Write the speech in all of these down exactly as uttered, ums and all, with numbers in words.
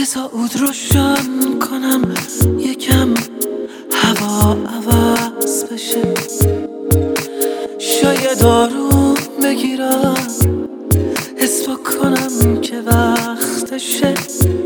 بذار عود روشن کنم یکم هوا عوض بشه، شاید آروم بگیرم حس بکنم که وقتشه.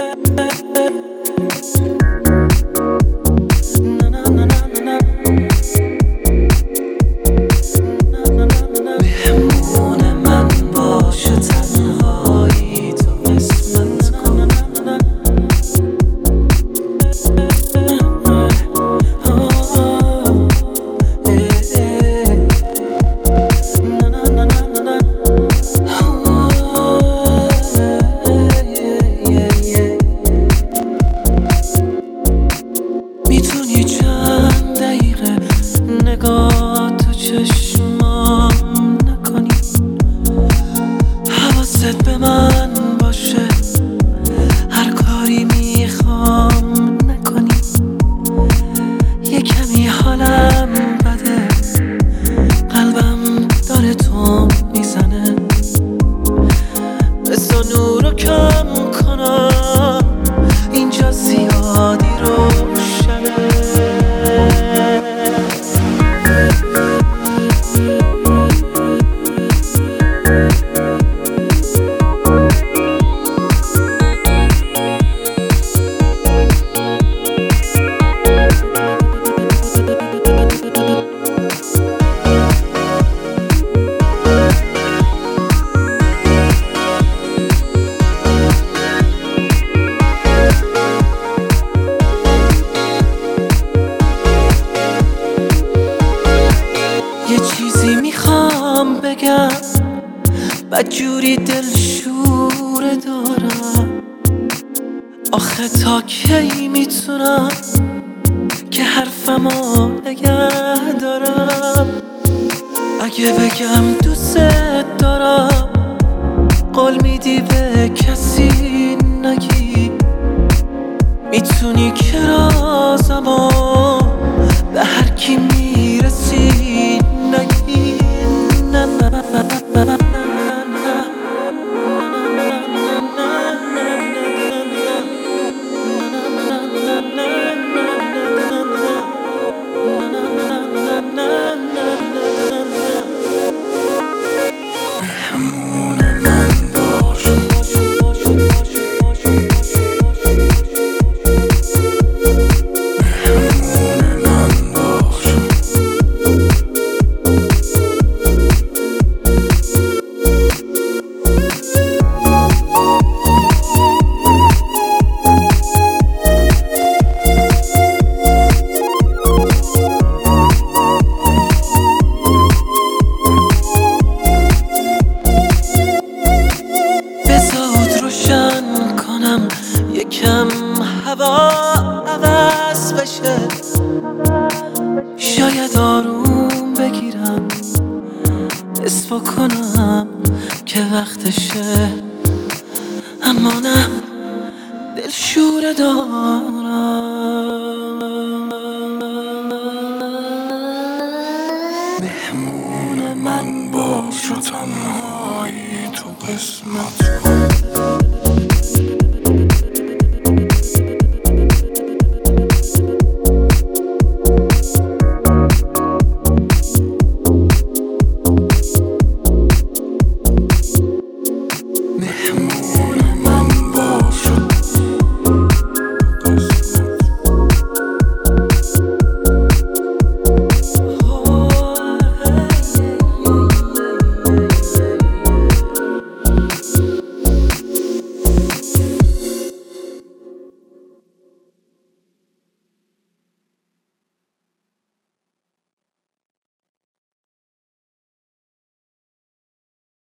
میتونی چند دقیقه نگاه تو چشمام نکنی، حواست به من باشه، هر کاری میخوام نکنی. یه کمی حالم بده، قلبم داره تو میزنه، بذار نورو کم کنم اینجا زیادی روشنه. یه چیزی میخوام بگم، بدجوری دلشوره دارم، آخه تا کی میتونم که حرفمو نگه دارم؟ اگه بگم دوست دارم قول میدی به کسی نگی، میتونی که رازمو به هر کی میرسی نگی. نه نه نه نه نه یکم هوا عوض بشه، شاید آروم بگیرم حس بکنم که وقتشه، اما نه دلشوره دارم.